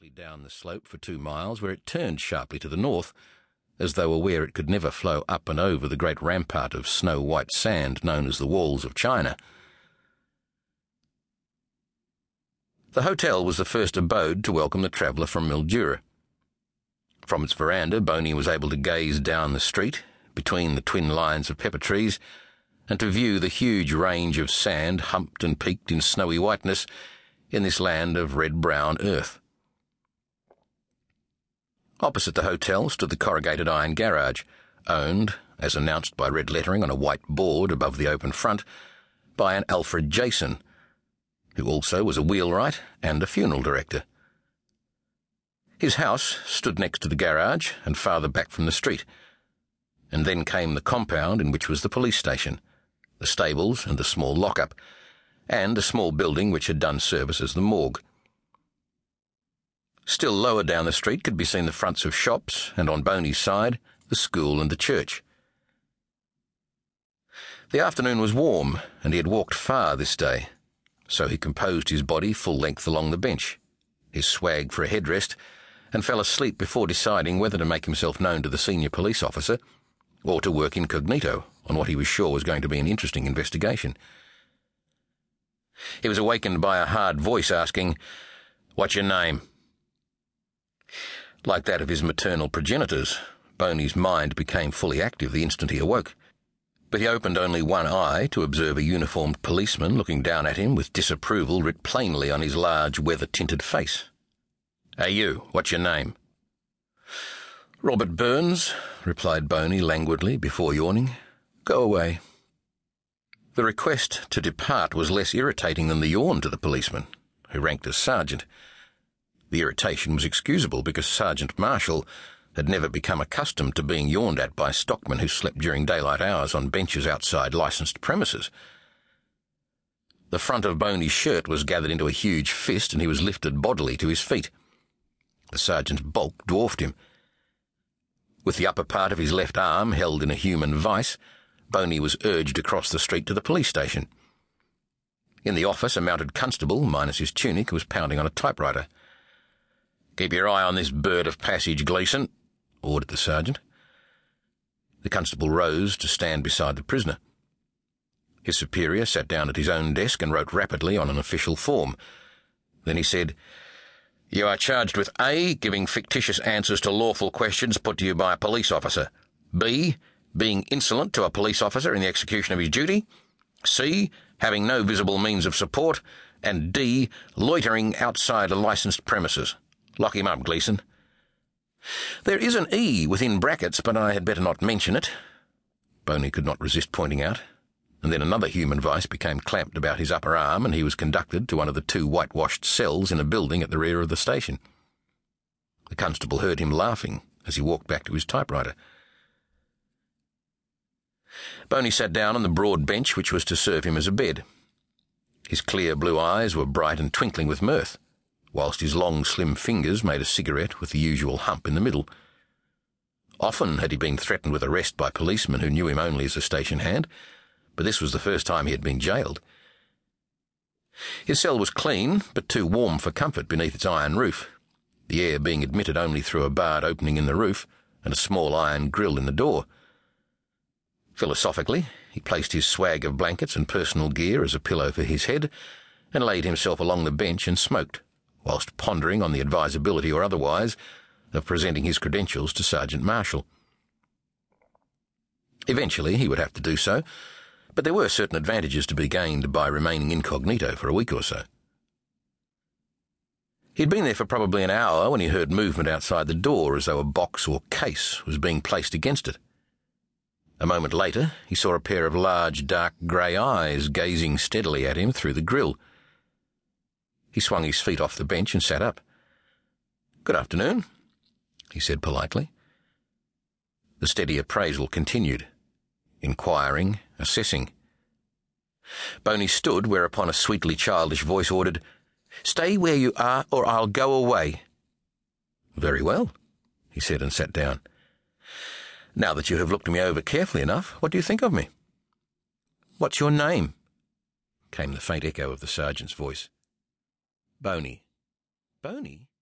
sharply down the slope for 2 miles, where it turned sharply to the north, as though aware it could never flow up and over the great rampart of snow-white sand known as the Walls of China. The hotel was the first abode to welcome the traveller from Mildura. From its veranda, Boney was able to gaze down the street, between the twin lines of pepper trees, and to view the huge range of sand humped and peaked in snowy whiteness in this land of red-brown earth. Opposite the hotel stood the corrugated iron garage, owned, as announced by red lettering on a white board above the open front, by an Alfred Jason, who also was a wheelwright and a funeral director. His house stood next to the garage and farther back from the street, and then came the compound in which was the police station, the stables and the small lock-up, and a small building which had done service as the morgue. Still lower down the street could be seen the fronts of shops, and on Boney's side, the school and the church. The afternoon was warm, and he had walked far this day, so he composed his body full length along the bench, his swag for a headrest, and fell asleep before deciding whether to make himself known to the senior police officer or to work incognito on what he was sure was going to be an interesting investigation. He was awakened by a hard voice asking, "What's your name?" Like that of his maternal progenitors, Boney's mind became fully active the instant he awoke, but he opened only one eye to observe a uniformed policeman looking down at him with disapproval writ plainly on his large weather-tinted face. "Hey you, what's your name?" "Robert Burns," replied Boney languidly before yawning. "Go away." The request to depart was less irritating than the yawn to the policeman, who ranked as sergeant. The irritation was excusable because Sergeant Marshall had never become accustomed to being yawned at by stockmen who slept during daylight hours on benches outside licensed premises. The front of Boney's shirt was gathered into a huge fist, and he was lifted bodily to his feet. The sergeant's bulk dwarfed him. With the upper part of his left arm held in a human vice, Boney was urged across the street to the police station. In the office, a mounted constable, minus his tunic, was pounding on a typewriter. "Keep your eye on this bird of passage, Gleeson," ordered the sergeant. The constable rose to stand beside the prisoner. His superior sat down at his own desk and wrote rapidly on an official form. Then he said, "You are charged with A, giving fictitious answers to lawful questions put to you by a police officer, B, being insolent to a police officer in the execution of his duty, C, having no visible means of support, and D, loitering outside a licensed premises. Lock him up, Gleeson." "There is an E within brackets, but I had better not mention it," Boney could not resist pointing out, and then another human vice became clamped about his upper arm, and he was conducted to one of the 2 whitewashed cells in a building at the rear of the station. The constable heard him laughing as he walked back to his typewriter. Boney sat down on the broad bench which was to serve him as a bed. His clear blue eyes were bright and twinkling with mirth, whilst his long slim fingers made a cigarette with the usual hump in the middle. Often had he been threatened with arrest by policemen who knew him only as a station hand, but this was the first time he had been jailed. His cell was clean, but too warm for comfort beneath its iron roof, the air being admitted only through a barred opening in the roof and a small iron grill in the door. Philosophically, he placed his swag of blankets and personal gear as a pillow for his head, and laid himself along the bench and smoked, whilst pondering on the advisability or otherwise of presenting his credentials to Sergeant Marshall. Eventually he would have to do so, but there were certain advantages to be gained by remaining incognito for a week or so. He had been there for probably an hour when he heard movement outside the door as though a box or case was being placed against it. A moment later, he saw a pair of large, dark grey eyes gazing steadily at him through the grill. He swung his feet off the bench and sat up. "Good afternoon," he said politely. The steady appraisal continued, inquiring, assessing. Boney stood, whereupon a sweetly childish voice ordered, "Stay where you are, or I'll go away." "Very well," he said, and sat down. "Now that you have looked me over carefully enough, what do you think of me?" "What's your name?" came the faint echo of the sergeant's voice. "Boney." "Boney?"